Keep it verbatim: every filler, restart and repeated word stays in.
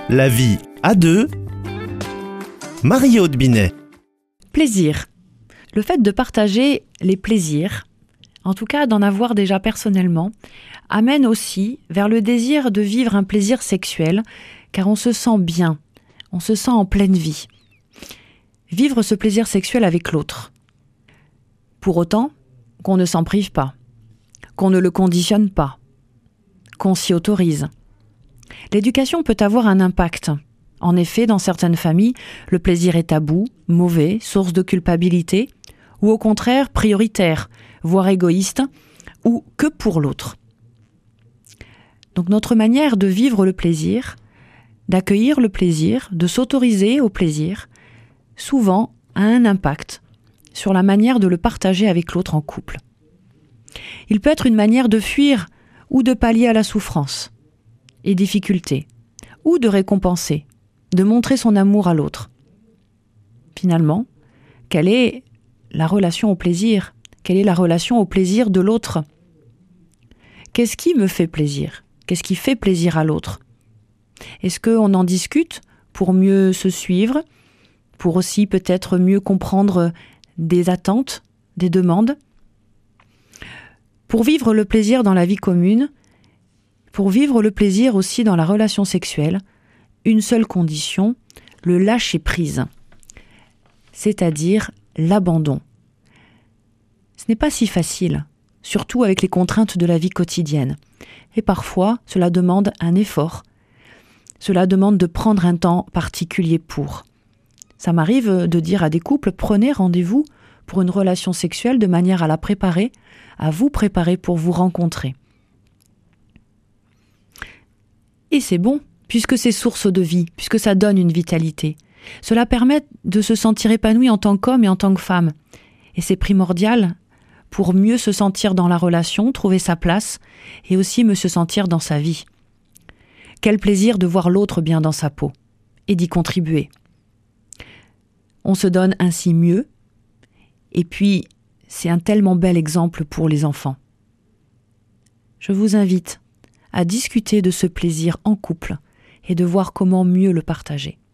La vie à deux. Marie-Aude Binet. Plaisir. Le fait de partager les plaisirs, en tout cas d'en avoir déjà personnellement, amène aussi vers le désir de vivre un plaisir sexuel, car on se sent bien, on se sent en pleine vie. Vivre ce plaisir sexuel avec l'autre. Pour autant qu'on ne s'en prive pas, qu'on ne le conditionne pas, qu'on s'y autorise. L'éducation peut avoir un impact. En effet, dans certaines familles, le plaisir est tabou, mauvais, source de culpabilité, ou au contraire prioritaire, voire égoïste, ou que pour l'autre. Donc notre manière de vivre le plaisir, d'accueillir le plaisir, de s'autoriser au plaisir, souvent a un impact sur la manière de le partager avec l'autre en couple. Il peut être une manière de fuir ou de pallier à la souffrance et difficultés, ou de récompenser, de montrer son amour à l'autre. Finalement, quelle est la relation au plaisir ? Quelle est la relation au plaisir de l'autre ? Qu'est-ce qui me fait plaisir ? Qu'est-ce qui fait plaisir à l'autre ? Est-ce qu'on en discute pour mieux se suivre, pour aussi peut-être mieux comprendre des attentes, des demandes ? Pour vivre le plaisir dans la vie commune, pour vivre le plaisir aussi dans la relation sexuelle, une seule condition, le lâcher-prise, c'est-à-dire l'abandon. Ce n'est pas si facile, surtout avec les contraintes de la vie quotidienne. Et parfois, cela demande un effort. Cela demande de prendre un temps particulier pour. Ça m'arrive de dire à des couples, prenez rendez-vous pour une relation sexuelle de manière à la préparer, à vous préparer pour vous rencontrer. Et c'est bon, puisque c'est source de vie, puisque ça donne une vitalité. Cela permet de se sentir épanoui en tant qu'homme et en tant que femme. Et c'est primordial pour mieux se sentir dans la relation, trouver sa place, et aussi mieux se sentir dans sa vie. Quel plaisir de voir l'autre bien dans sa peau, et d'y contribuer. On se donne ainsi mieux, et puis c'est un tellement bel exemple pour les enfants. Je vous invite à discuter de ce plaisir en couple et de voir comment mieux le partager.